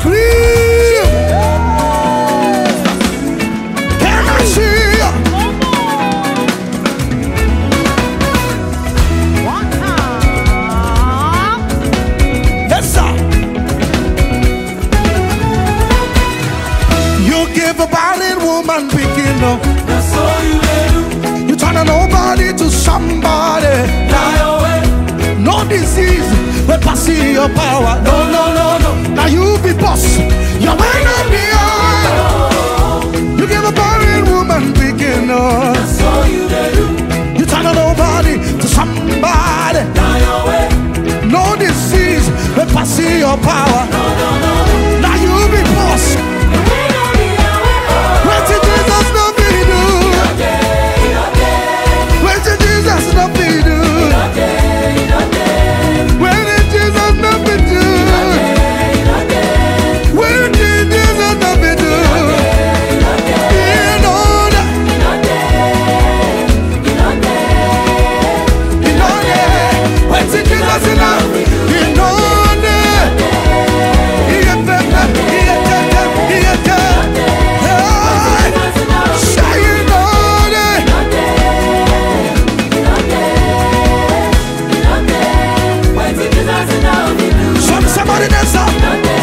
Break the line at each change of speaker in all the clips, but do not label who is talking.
scream. Can I see you? Yes, sir. You give a barren woman picking up.
That's all you do.
You turn a nobody to somebody.
Fly away.
No disease will pass your power. No, no, no, no. Now you be boss. You're way on the eye. You give a barren woman picking up.
That's all you do.
You turn a nobody to somebody.
Fly away.
No disease will pass your power.
No, no, no, no.
Now you be boss. Where did Jesus not be do? Where did Jesus not be do? Where did Jesus not be do? Where did Jesus not be do? You know that. You know that. Where did Jesus not? You know that. He had better. He had better. He had better. Say you know that. Somebody dance up.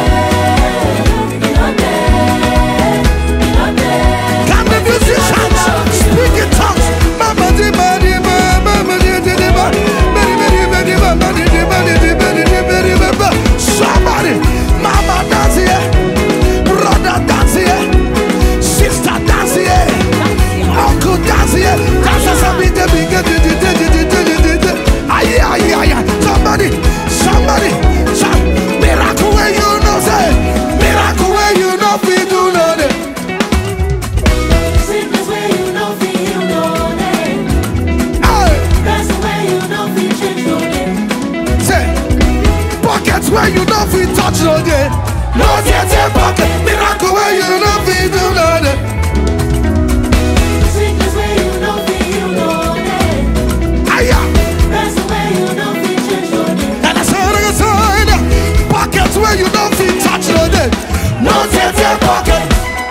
Can the musicians speak in tongues? Mama di ba di ba, mama di di di ba, bidi bidi bidi ba, bidi di bidi di bidi di bidi ba ba. Somebody, mama dance here, brother dance here, sister dance here, uncle dance here. Dance as a big big di di di di di di di di. Ay ay ay ay. Somebody, somebody. Miracle where you know say, miracle where you know we do know it.
Sickness where you know feel no name.
Hey,
That's the way you know feel change no name.
say, pockets where you know we touch no day. No say pocket, miracle where you know we do know it.
Sickness where you know feel no name.
Aya,
That's the way you know feel change no name.
and I said, pockets where you know we touch no day. No say pocket.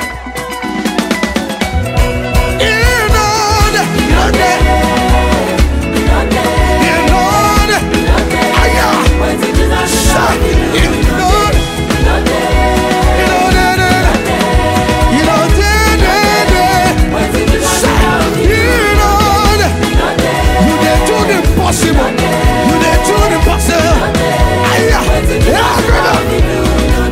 You know it, you know it, you know it. Aya, say, you know it. You know that, you know that, say, you know that. You did do the impossible. You did do the impossible. Aya, yeah, brother.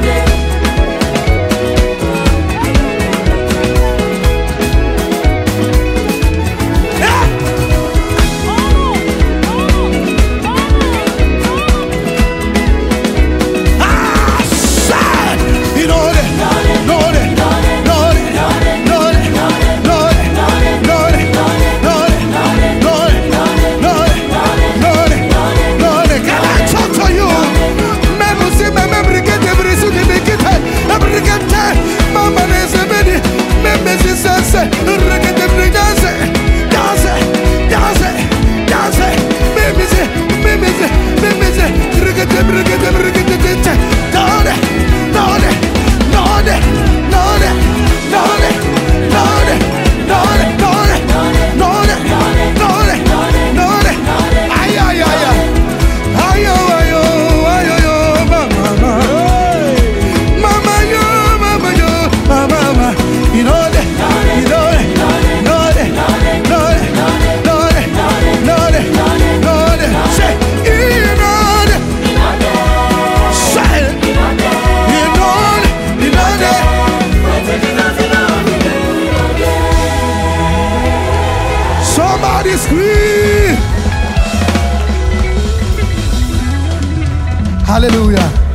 Somebody scream. Hallelujah.